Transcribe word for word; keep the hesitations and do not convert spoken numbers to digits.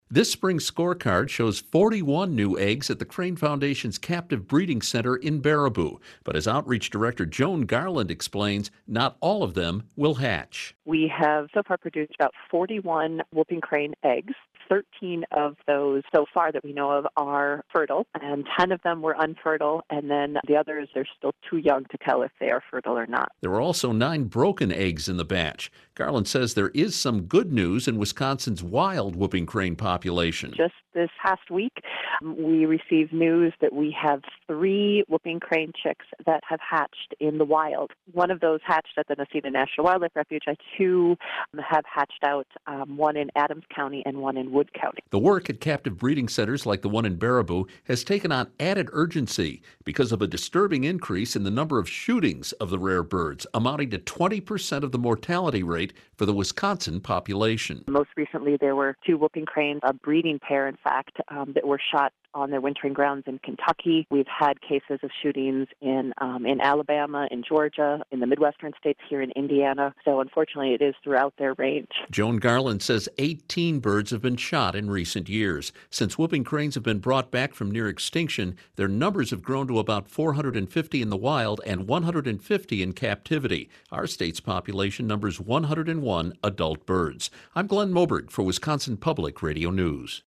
This spring's scorecard shows forty-one new eggs at the Crane Foundation's captive breeding center in Baraboo. But as Outreach Director Joan Garland explains, not all of them will hatch. We have so far produced about forty-one whooping crane eggs. thirteen of those so far that we know of are fertile, and ten of them were unfertile, and then the others are still too young to tell if they are fertile or not. There were also nine broken eggs in the batch. Garland says there is some good news in Wisconsin's wild whooping crane population. Just this past week, we received news that we have three whooping crane chicks that have hatched in the wild. One of those hatched at the Nacina National Wildlife Refuge, and two have hatched out, um, one in Adams County and one in Wood County. The work at captive breeding centers like the one in Baraboo has taken on added urgency because of a disturbing increase in the number of shootings of the rare birds, amounting to twenty percent of the mortality rate for the Wisconsin population. Most recently, there were two whooping cranes, a breeding pair, in fact, um, that were shot on their wintering grounds in Kentucky. We've had cases of shootings in um, in Alabama, in Georgia, in the Midwestern states, here in Indiana. So unfortunately, it is throughout their range. Joan Garland says eighteen birds have been shot in recent years. Since whooping cranes have been brought back from near extinction, their numbers have grown to about four hundred fifty in the wild and one hundred fifty in captivity. Our state's population numbers one hundred one adult birds. I'm Glenn Moberg for Wisconsin Public Radio News.